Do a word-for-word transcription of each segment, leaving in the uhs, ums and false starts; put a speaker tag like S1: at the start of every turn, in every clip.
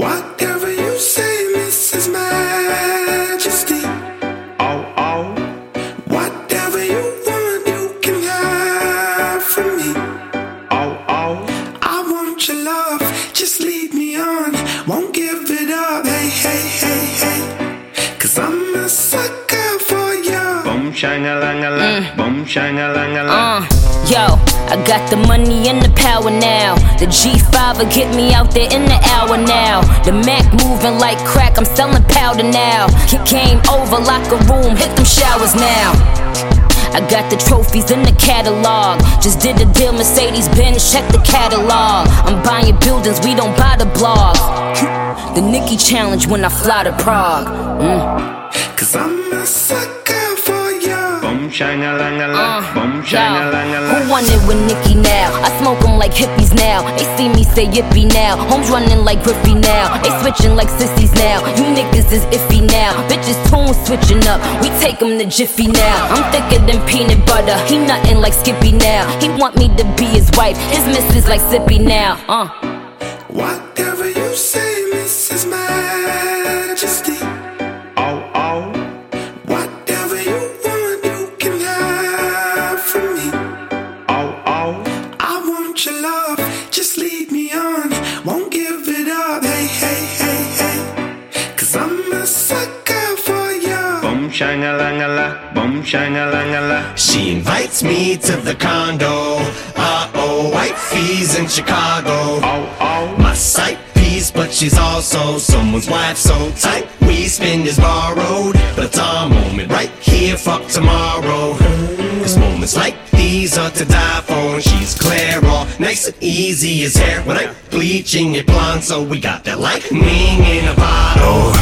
S1: Whatever you say, Missus Majesty.
S2: Oh, oh.
S1: Whatever you want, you can have from me.
S2: Oh, oh.
S1: I want your love, just lead me on. Won't give it up, hey, hey, hey, hey. Cause I'm a sucker for you.
S2: Boom, shine-a-lang-a-lang. Mm. Boom, shine-a-lang-a-lang.
S3: Uh, yo, I got the money and the power now. The G five will get me out there in the hour now. The Mac moving like crack, I'm selling powder now. Came over, locker room, hit them showers now. I got the trophies in the catalog. Just did a deal, Mercedes-Benz, check the catalog. I'm buying buildings, we don't buy the blog. The Nicki challenge when I fly to Prague. Mm.
S1: Cause I'm a sucker for you.
S2: Boom, shine-a-lang-a-lang.
S3: Uh,
S2: Boom, shine-a-lang-a-lang.
S3: Who want it with Nicki now? I smoke them like hippies now. They see me say yippee now. Homes running like Griffey now. They switching like sissies now. You niggas is iffy now. Bitches tunes switching up. We take them to Jiffy now. I'm thicker than peanut butter. He nothing like Skippy now. He want me to be his wife. His missus like Sippy now. Uh.
S1: Whatever you say, Missus Majesty.
S2: Oh, oh.
S1: Whatever you want, you can have from me.
S2: Oh, oh.
S1: I want your love, just lead me on. Won't give it up, hey, hey, hey, hey. Cause I'm a sucker for you.
S2: Boom, shine-a-lang-a-lang. Boom, shine-a-lang-a-lang.
S4: She invites me to the condo. Uh-oh, white fees in Chicago.
S2: Oh, oh.
S4: My sight piece, but she's also someone's wife, so tight we spend is borrowed. But it's our moment, right here, fuck tomorrow. Cause moments like these are to die for. And she's clear, all nice and easy as hair. When I'm bleaching it blonde, so we got that lightning in a bottle.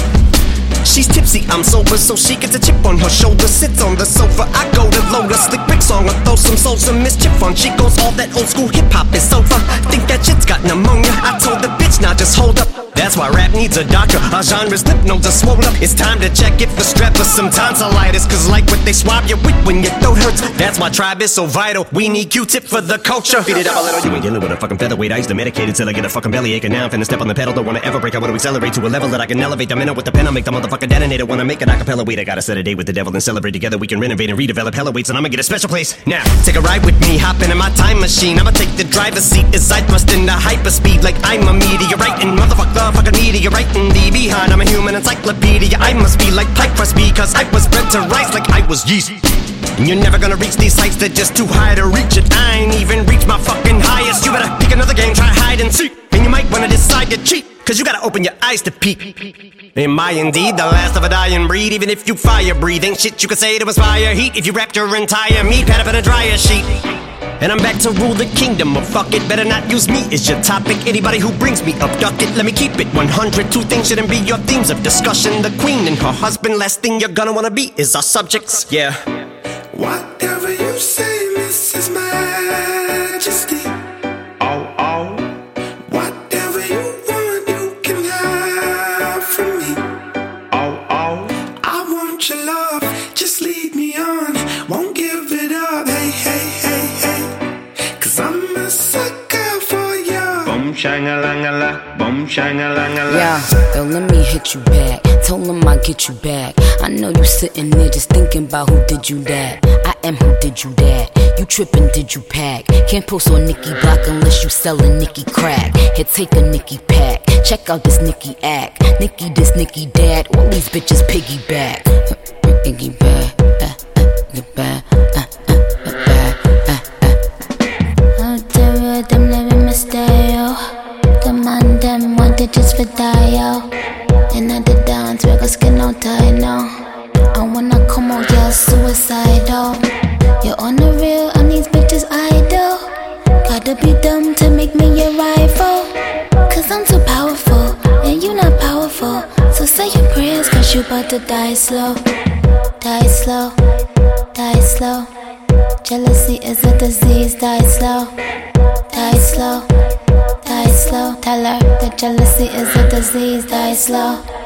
S4: She's tipsy, I'm sober, so she gets a chip on her shoulder. Sits on the sofa, I go to load a slick Rick song, or throw some souls, some mischief on. She goes, all that old school hip-hop is over. Think that shit's got pneumonia. I told the bitch, now just hold up. That's why rap needs a doctor. Our genre's lymph nodes are swollen up. It's time to check if the strep or some tonsillitis. Cause like what they swab you with when your throat hurts. That's why tribe is so vital. We need Q-tip for the culture. Beat it up a little. You ain't dealing with a fucking featherweight. I used to medicate it till I get a fucking bellyache. And now I'm finna step on the pedal. Don't wanna ever break. I wanna accelerate to a level that I can elevate. The minute with the pen, I'll make the motherfucker detonator. Wanna make an acapella. Wait, I gotta set a date with the devil and celebrate together. We can renovate and redevelop hella weights. And I'ma get a special place. Now, take a ride with me. Hop into my time machine. I'ma take the driver's seat as I thrust into hyperspeed. Like I'm a meteorite. And motherfuck the fucking meteorite. And the behind, I'm a human encyclopedia. I must be like pipe crust because I was bred to rise like I was yeast. And you're never gonna reach these heights, they're just too high to reach it. I ain't even reached my fucking highest. You better pick another game, try hide and seek. And you might wanna decide to cheat, cause you gotta open your eyes to peek. Am I indeed the last of a dying breed? Even if you fire breathe, ain't shit you could say to inspire heat. If you wrapped your entire meat pad up in a dryer sheet. And I'm back to rule the kingdom of fuck it. Better not use me as your topic. Anybody who brings me up, duck it. Let me keep it one hundred. Two things shouldn't be your themes of discussion. The queen and her husband. Last thing you're gonna wanna be is our subjects. Yeah.
S1: Whatever you say, Missus Majesty.
S2: Oh, oh.
S1: Whatever you want, you can have from me.
S2: Oh, oh.
S1: I want your love, just lead me on. Won't give it up, hey, hey, hey, hey. Cause I'm a sucker for you.
S2: Boom, shine-a-lang-a-lang. Boom, shine-a-lang-a-lang.
S3: Yeah, yo, let me hit you back. Tell them I'll get you back. I know you sitting there just thinking about who did you that. I am who did you that. You trippin', did you pack? Can't post on Nicki Block unless you sellin' Nicki crack. Here, take a Nicki pack. Check out this Nicki act. Nicki this, Nicki that. All these bitches piggyback. Piggyback, uh, uh, get back, uh, uh, back, uh, uh. Out there with them living my style. Them on them want it just for die, and at the dance, we got skin out tie now. And when I come out, you're suicidal. You're on the real, and these bitches idle. Gotta be dumb to make me your rival. Cause I'm too powerful, and you not powerful. So say your prayers, cause you about to die slow. Die slow, die slow. Jealousy is a disease, die slow. Die slow, die slow. Tell her that jealousy is a disease, die slow.